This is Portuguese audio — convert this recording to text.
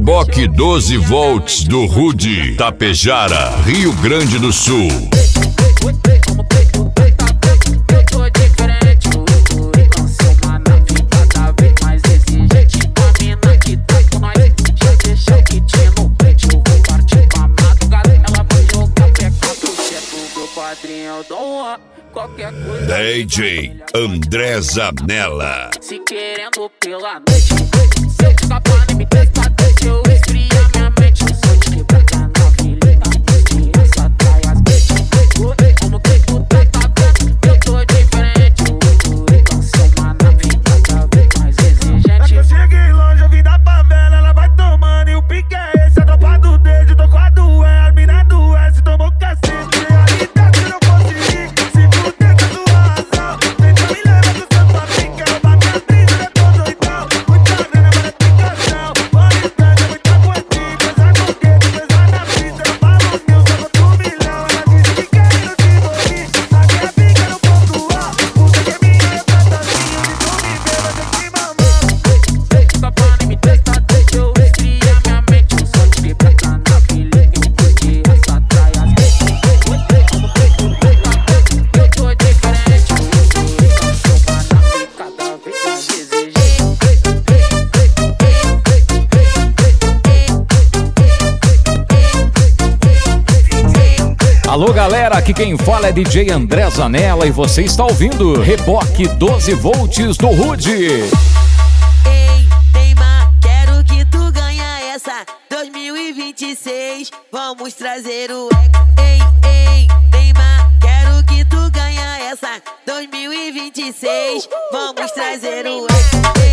Reboque 12 volts do Rude, Tapejara, Rio Grande do Sul. DJ André Zanella. Se querendo pela noite, se eu ficar pra me testar, deixa eu esfriar minha mente. Só te quebrar na filha, de essa traia as beats. Como que tu tá vendo? Eu tô diferente. Então sou uma nave cada vez mais exigente. Eu cheguei longe, eu vim da favela, ela vai tomando e o pique é esse. A tropa do dedo, tô com a do E, a mina do S, tomou cacete. Realidade eu não consegui, se fuder com a sua razão. Tenta me levar do seu papinho, quero bater as brisas, depois doidão. Muita grana, mas é picação. Pode estar, muita poesia, pesar com o dedo, pesar na pista. Eu falo os meus, eu vou do milhão. Ela disse que quero te envolver, aqui é pica no ponto A. Puta que minha é fantasia, se tu me ver, vai ter que mamar. Fica pra me testar, deixa eu esfriar minha mente. Só te quebrar na filha, eu curti essa traia as beats. Como que tu tá vendo? Eu tô diferente. Então sou uma nave cada vez mais exigente. Alô galera, aqui quem fala é DJ André Zanella e você está ouvindo Reboque 12 volts do Rude. Ei, Neymar, quero que tu ganha essa 2026, vamos trazer o Ei, Neymar, quero que tu ganha essa 2026, vamos trazer o